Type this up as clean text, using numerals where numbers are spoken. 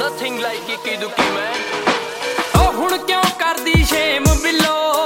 Nothing like Ikki Dukki man। ਉਹ ਹੁਣ ਕਿਉਂ ਕਰਦੀ ਸ਼ੇਮ ਬਿੱਲੋ